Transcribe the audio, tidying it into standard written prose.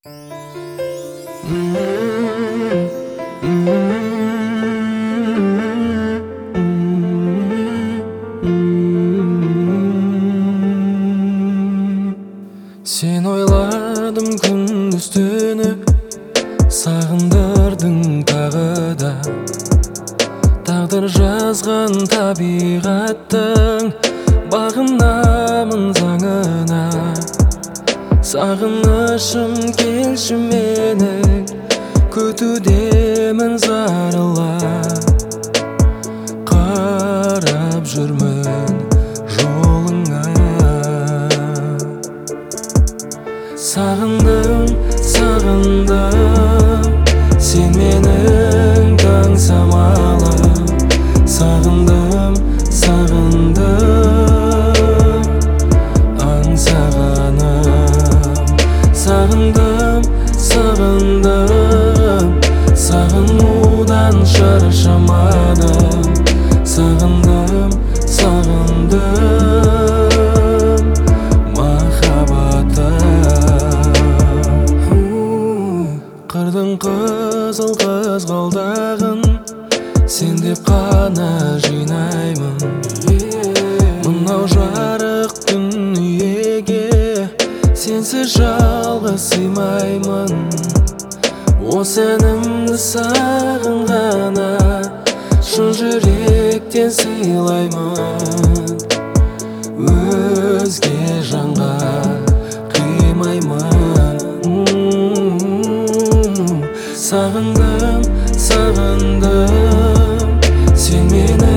Sen oyladım gündüz түнү, сағындырдың тағы да. Тағдыр жазған табиғаттың бағынамын заңына. Сағынышым келші мені, күтудемін зарыла. Қарап жүрмін жолыңа. Сағындым, сағындым, сен менің таң самалым. Сағындым, сағындым, аңсағаным. Сағындым, сағындым, сағынудан шаршамадым. Сағындым, сағындым, қырдың қызыл қызғалдағын сен деп қана жинаймын. Мынау жарық дүниеге сенсіз жалғыз сыймаймын. Осы әнімді саған ғана шын жүректен сыйлаймын. Өзге жанға қимаймын. Сағындым, сағындым, сен мені